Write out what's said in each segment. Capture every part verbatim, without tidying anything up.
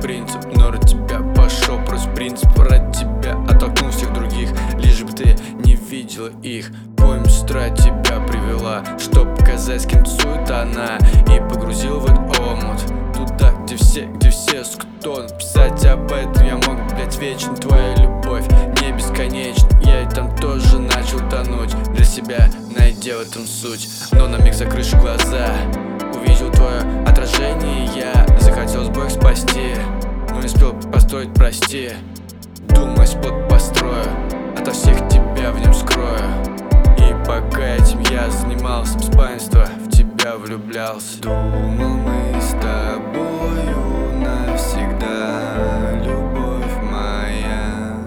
принцип, но ради тебя пошел просто принцип. Ради тебя оттолкнул всех других, лишь бы ты не видела их. Помню, сестра тебя привела, чтоб показать, с кем тусует она, и погрузил в этот омут. Туда, где все, где все, сука, тонут. Писать об этом я мог, блять, вечно. Твоя любовь не бесконечна, я и там тоже начал тонуть. Для себя найди в этом суть, но на миг закрышь глаза. Увидел твое отражение, я захотел сбоек спасти, но не успел построить, прости. Думаю, сплот построю, ото всех тебя в нем скрою. И пока этим я занимался, без панства в тебя влюблялся. Думал, мы с тобою навсегда, любовь моя,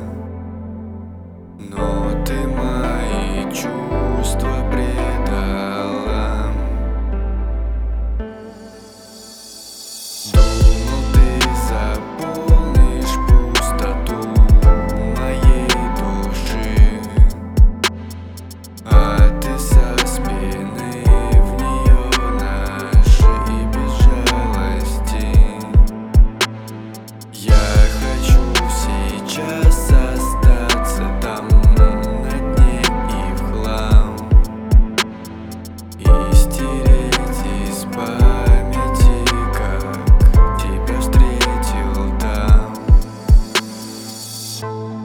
но ты мои чувства предала. Думал, ты заполнишь пустоту моей души, а ты со спины в нее наши и без жалости. Я хочу сейчас остаться там на дне и в хлам, и стереть из памяти, как тебя встретил там.